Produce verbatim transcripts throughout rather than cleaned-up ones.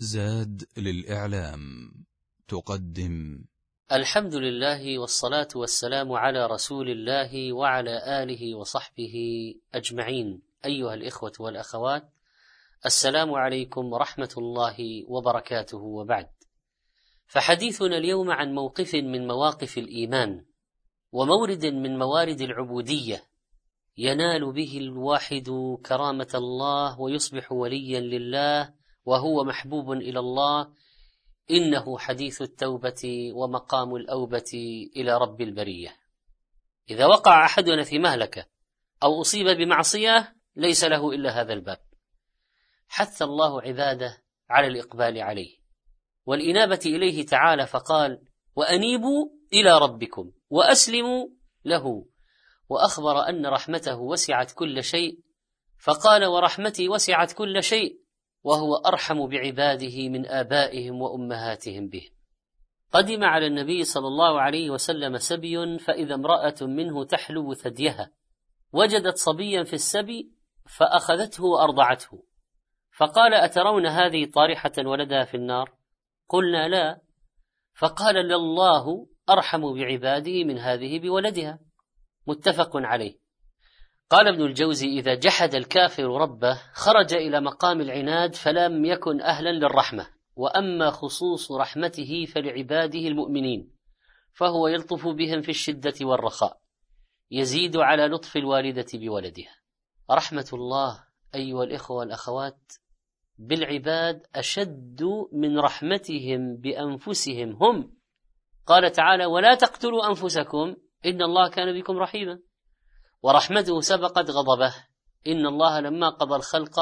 زاد للإعلام تقدم الحمد لله والصلاة والسلام على رسول الله وعلى آله وصحبه أجمعين. أيها الإخوة والأخوات، السلام عليكم ورحمة الله وبركاته، وبعد، فحديثنا اليوم عن موقف من مواقف الإيمان ومورد من موارد العبودية ينال به الواحد كرامة الله ويصبح وليا لله وهو محبوب إلى الله. إنه حديث التوبة ومقام الأوبة إلى رب البرية. إذا وقع أحدنا في مهلكة أو أصيب بمعصية ليس له إلا هذا الباب. حث الله عباده على الإقبال عليه والإنابة إليه تعالى، فقال: وأنيبوا إلى ربكم وأسلموا له. وأخبر أن رحمته وسعت كل شيء، فقال: ورحمتي وسعت كل شيء، وهو أرحم بعباده من آبائهم وأمهاتهم بهم. قدم على النبي صلى الله عليه وسلم سبي، فإذا امرأة منه تحلب ثديها، وجدت صبيا في السبي فأخذته وأرضعته، فقال: أترون هذه طارحة ولدها في النار؟ قلنا: لا. فقال: لله أرحم بعباده من هذه بولدها. متفق عليه. قال ابن الجوزي: إذا جحد الكافر ربه خرج إلى مقام العناد فلم يكن أهلا للرحمة، وأما خصوص رحمته فلعباده المؤمنين، فهو يلطف بهم في الشدة والرخاء، يزيد على لطف الوالدة بولدها. رحمة الله أيها الإخوة والأخوات بالعباد أشد من رحمتهم بأنفسهم هم. قال تعالى: ولا تقتلوا أنفسكم إن الله كان بكم رحيما. ورحمته سبقت غضبه. إن الله لما قضى الخلق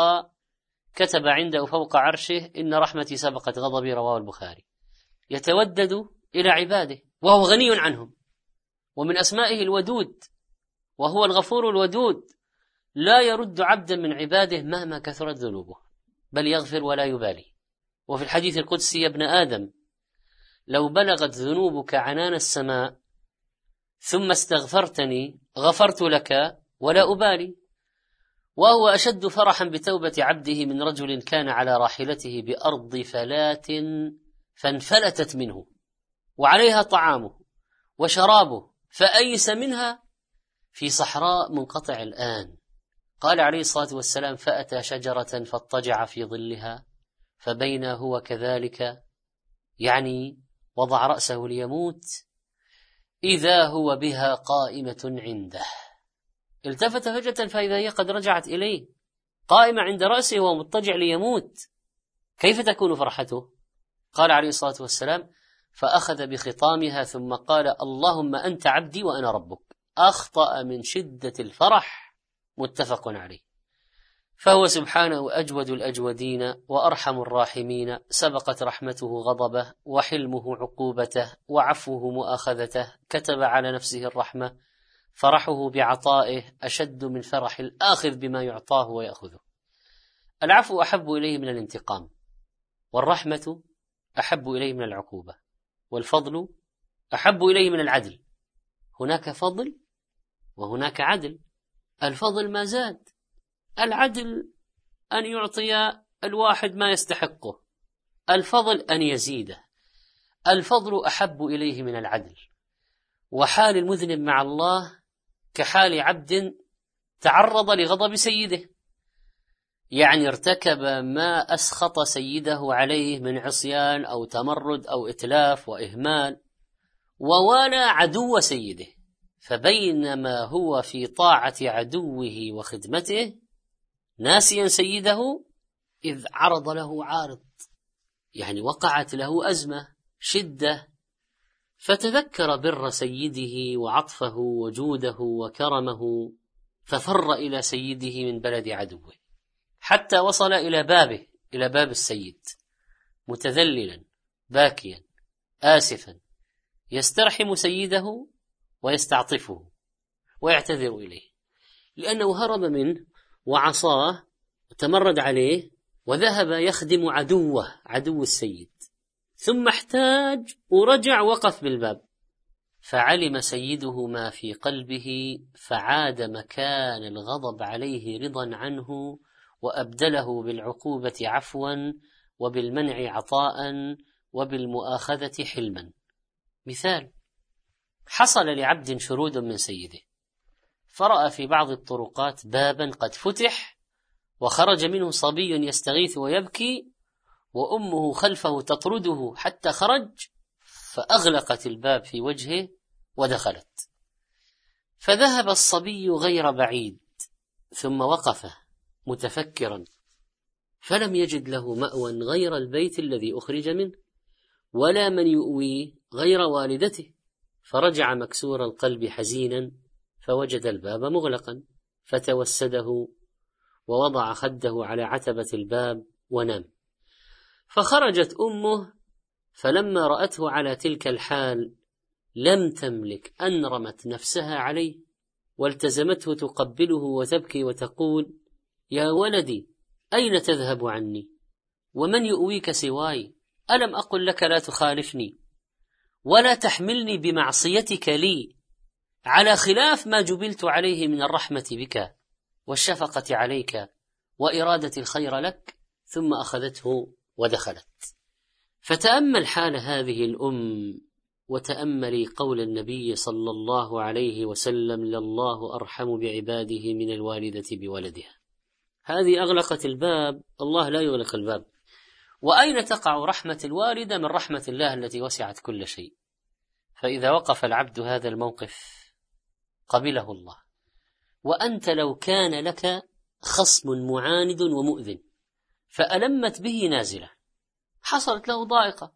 كتب عنده فوق عرشه: إن رحمتي سبقت غضبي. رواه البخاري. يتودد إلى عباده وهو غني عنهم، ومن أسمائه الودود، وهو الغفور الودود، لا يرد عبدا من عباده مهما كثرت ذنوبه، بل يغفر ولا يبالي. وفي الحديث القدسي: يا ابن آدم، لو بلغت ذنوبك عنان السماء ثم استغفرتني غفرت لك ولا أبالي. وهو أشد فرحا بتوبة عبده من رجل كان على راحلته بأرض فلات فانفلتت منه وعليها طعامه وشرابه فأيس منها في صحراء منقطع الآن. قال عليه الصلاة والسلام: فأتى شجرة فاضطجع في ظلها، فبين هو كذلك، يعني وضع رأسه ليموت، إذا هو بها قائمة عنده. التفت فجأة فإذا هي قد رجعت إليه، قائمة عند رأسه ومضطجع ليموت. كيف تكون فرحته؟ قال عليه الصلاة والسلام: فأخذ بخطامها ثم قال: اللهم أنت عبدي وأنا ربك. أخطأ من شدة الفرح. متفق عليه. فهو سبحانه أجود الأجودين وأرحم الراحمين، سبقت رحمته غضبه وحلمه عقوبته وعفوه مؤاخذته. كتب على نفسه الرحمة، فرحه بعطائه أشد من فرح الآخذ بما يعطاه ويأخذه. العفو أحب إليه من الانتقام، والرحمة أحب إليه من العقوبة، والفضل أحب إليه من العدل. هناك فضل وهناك عدل. الفضل ما زاد، العدل أن يعطي الواحد ما يستحقه، الفضل أن يزيده. الفضل أحب إليه من العدل. وحال المذنب مع الله كحال عبد تعرض لغضب سيده، يعني ارتكب ما أسخط سيده عليه من عصيان أو تمرد أو إتلاف وإهمال، ووالى عدو سيده، فبينما هو في طاعة عدوه وخدمته ناسيا سيده، إذ عرض له عارض، يعني وقعت له أزمة شدة، فتذكر بر سيده وعطفه وجوده وكرمه، ففر إلى سيده من بلد عدوه، حتى وصل إلى بابه، إلى باب السيد، متذللا باكيا آسفا، يسترحم سيده ويستعطفه ويعتذر إليه، لأنه هرب منه وعصاه وتمرد عليه وذهب يخدم عدوه، عدو السيد، ثم احتاج ورجع وقف بالباب، فعلم سيده ما في قلبه، فعاد مكان الغضب عليه رضا عنه، وأبدله بالعقوبة عفوا، وبالمنع عطاء وبالمؤاخذة حلما. مثال: حصل لعبد شرود من سيده، فرأى في بعض الطرقات بابا قد فتح وخرج منه صبي يستغيث ويبكي، وأمه خلفه تطرده حتى خرج، فأغلقت الباب في وجهه ودخلت. فذهب الصبي غير بعيد، ثم وقف متفكرا، فلم يجد له مأوى غير البيت الذي أخرج منه، ولا من يؤويه غير والدته، فرجع مكسور القلب حزينا، فوجد الباب مغلقا، فتوسده ووضع خده على عتبة الباب ونام. فخرجت أمه، فلما رأته على تلك الحال لم تملك أن رمت نفسها عليه، والتزمته تقبله وتبكي وتقول: يا ولدي، أين تذهب عني؟ ومن يؤويك سواي؟ ألم أقل لك لا تخالفني ولا تحملني بمعصيتك لي على خلاف ما جبلت عليه من الرحمة بك والشفقة عليك وإرادة الخير لك؟ ثم أخذته ودخلت. فتأمل حال هذه الأم، وتأملي قول النبي صلى الله عليه وسلم: لله أرحم بعباده من الوالدة بولدها. هذه أغلقت الباب، الله لا يغلق الباب. وأين تقع رحمة الوالدة من رحمة الله التي وسعت كل شيء؟ فإذا وقف العبد هذا الموقف قبله الله. وأنت لو كان لك خصم معاند ومؤذن فألمت به نازلة، حصلت له ضائقة،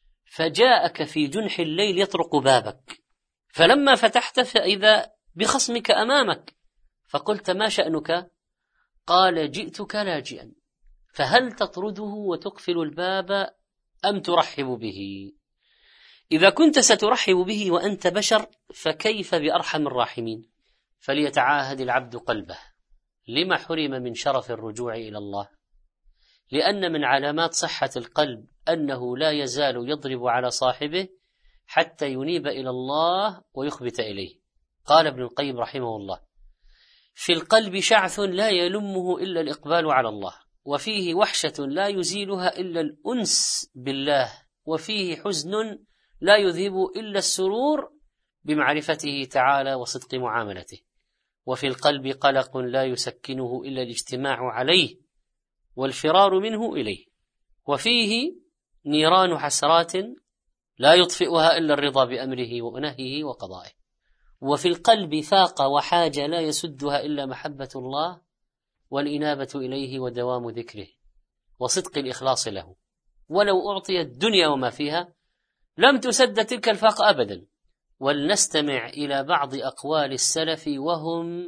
فجاءك في جنح الليل يطرق بابك، فلما فتحت فإذا بخصمك أمامك، فقلت: ما شأنك؟ قال: جئتك لاجئا. فهل تطرده وتقفل الباب أم ترحب به؟ إذا كنت سترحب به وأنت بشر، فكيف بأرحم الراحمين؟ فليتعاهد العبد قلبه. لما حرم من شرف الرجوع إلى الله؟ لأن من علامات صحة القلب أنه لا يزال يضرب على صاحبه حتى ينيب إلى الله ويخبت إليه. قال ابن القيم رحمه الله: في القلب شعث لا يلمه إلا الإقبال على الله، وفيه وحشة لا يزيلها إلا الأنس بالله، وفيه حزن لا يذهب إلا السرور بمعرفته تعالى وصدق معاملته، وفي القلب قلق لا يسكنه إلا الاجتماع عليه والفرار منه إليه، وفيه نيران حسرات لا يطفئها إلا الرضا بأمره ونهيه وقضائه، وفي القلب فاقة وحاجة لا يسدها إلا محبة الله والإنابة إليه ودوام ذكره وصدق الإخلاص له. ولو أعطي الدنيا وما فيها لم تسد تلك الفاقة أبدا. ولنستمع إلى بعض أقوال السلف وهم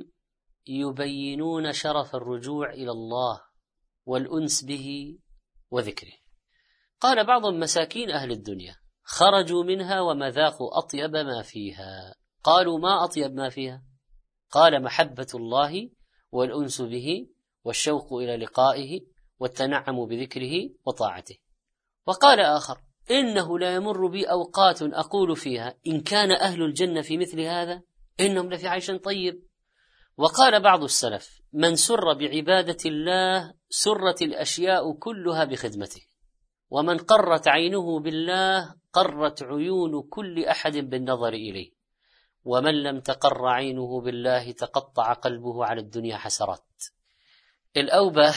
يبينون شرف الرجوع إلى الله والأنس به وذكره. قال بعض مساكين أهل الدنيا: خرجوا منها وما ذاقوا أطيب ما فيها. قالوا: ما أطيب ما فيها؟ قال: محبة الله والأنس به والشوق إلى لقائه والتنعم بذكره وطاعته. وقال آخر: إنه لا يمر بي أوقات أقول فيها إن كان أهل الجنة في مثل هذا إنهم لفي عيش طيب. وقال بعض السلف: من سر بعبادة الله سرت الأشياء كلها بخدمته، ومن قرت عينه بالله قرت عيون كل أحد بالنظر إليه، ومن لم تقر عينه بالله تقطع قلبه على الدنيا حسرات. الأوبة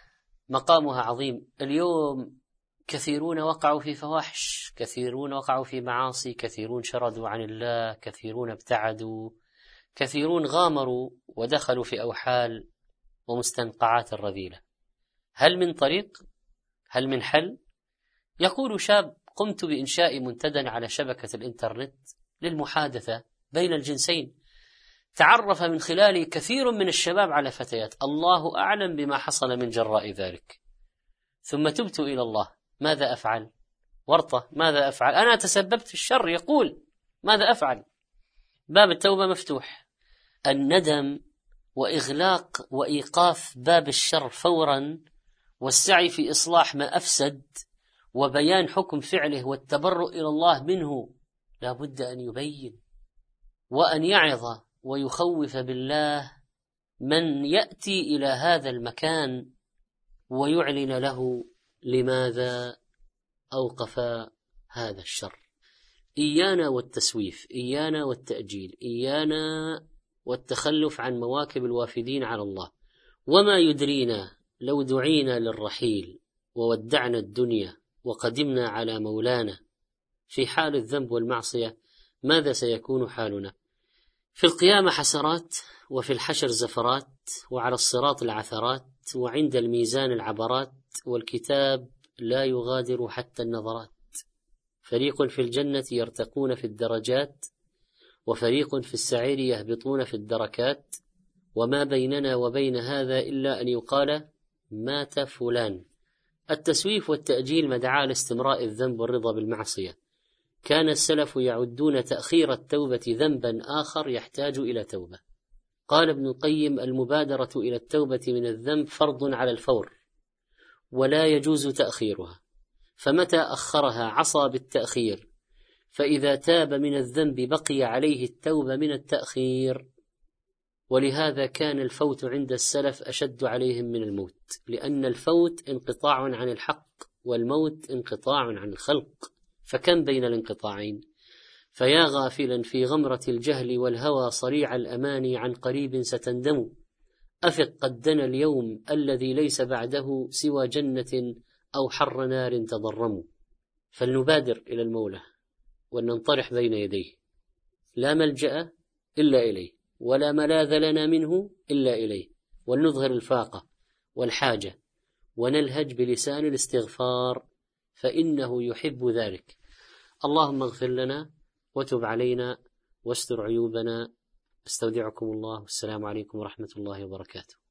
مقامها عظيم. اليوم كثيرون وقعوا في فواحش، كثيرون وقعوا في معاصي، كثيرون شردوا عن الله، كثيرون ابتعدوا، كثيرون غامروا ودخلوا في أوحال ومستنقعات الرذيلة. هل من طريق؟ هل من حل؟ يقول شاب: قمت بإنشاء منتدى على شبكة الإنترنت للمحادثة بين الجنسين، تعرف من خلاله كثير من الشباب على فتيات، الله أعلم بما حصل من جراء ذلك. ثم تبت إلى الله: ماذا أفعل؟ ورطة، ماذا أفعل؟ أنا تسببت في الشر. يقول: ماذا أفعل؟ باب التوبة مفتوح. الندم وإغلاق وإيقاف باب الشر فورا، والسعي في إصلاح ما أفسد، وبيان حكم فعله والتبرؤ إلى الله منه، لا بد أن يبين وأن يعظ ويخوف بالله من يأتي إلى هذا المكان ويعلن له لماذا أوقف هذا الشر؟ إيانا والتسويف، إيانا والتأجيل، إيانا والتخلف عن مواكب الوافدين على الله. وما يدرينا لو دعينا للرحيل وودعنا الدنيا وقدمنا على مولانا في حال الذنب والمعصية ماذا سيكون حالنا؟ في القيامة حسرات، وفي الحشر زفرات، وعلى الصراط العثرات، وعند الميزان العبرات، والكتاب لا يغادر حتى النظرات. فريق في الجنة يرتقون في الدرجات، وفريق في السعير يهبطون في الدركات، وما بيننا وبين هذا إلا أن يقال مات فلان. التسويف والتأجيل مدعاة لاستمراء الذنب والرضا بالمعصية. كان السلف يعدون تأخير التوبة ذنبا آخر يحتاج إلى توبة. قال ابن القيم: المبادرة إلى التوبة من الذنب فرض على الفور، ولا يجوز تأخيرها، فمتى أخرها عصى بالتأخير، فإذا تاب من الذنب بقي عليه التوبة من التأخير. ولهذا كان الفوت عند السلف أشد عليهم من الموت، لأن الفوت انقطاع عن الحق، والموت انقطاع عن الخلق، فكم بين الانقطاعين؟ فيا غافلا في غمرة الجهل والهوى صريع الأماني، عن قريب ستندم. أفق قد دنا اليوم الذي ليس بعده سوى جنة أو حر نار تضرم. فلنبادر إلى المولى وننطرح بين يديه، لا ملجأ إلا إليه، ولا ملاذ لنا منه إلا إليه، ولنظهر الفاقة والحاجة، ونلهج بلسان الاستغفار، فإنه يحب ذلك. اللهم اغفر لنا وتب علينا واستر عيوبنا. استودعكم الله، والسلام عليكم ورحمة الله وبركاته.